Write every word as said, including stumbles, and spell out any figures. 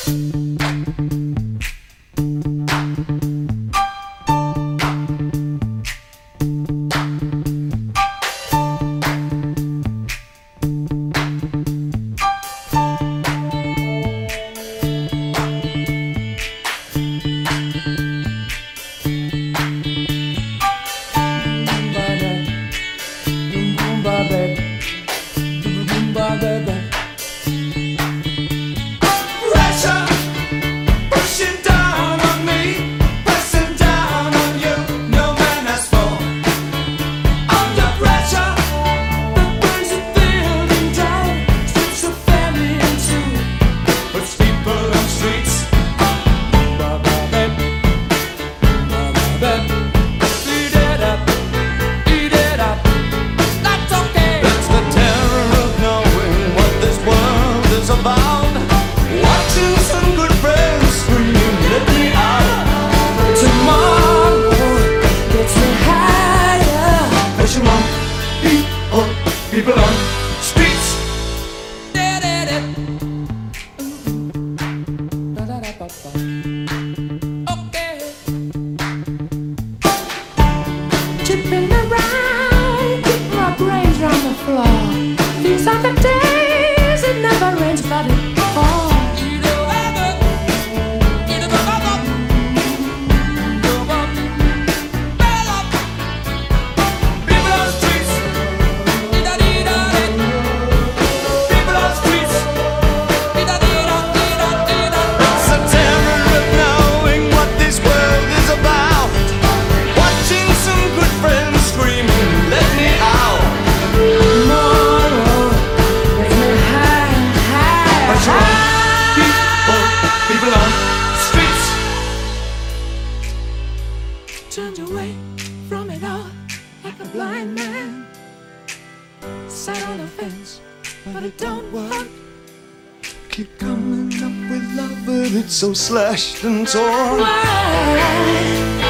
Pressure pushing down on me, pressing down on you. No man has fallen under pressure. The burns of building down, strips your family in two, puts people on streets. Eat it up, eat it up. That's okay. That's the terror of knowing what this world is about. Watching some good friends scream, let me out. Tomorrow gets me higher. Pushing on people, people on streets. Okay. Chipping around, keep my brains round the floor. These are the days it never rains, but it falls. People on streets. People on streets. It's the terror of knowing what this world is about. Watching some good friends screaming, let me out. Tomorrow gets me high, high, Push on high. people, people on streets. Turned away from it all like a blind man. Sat on the fence, but it don't work. Keep coming up with love, but it's so slashed and torn. Why?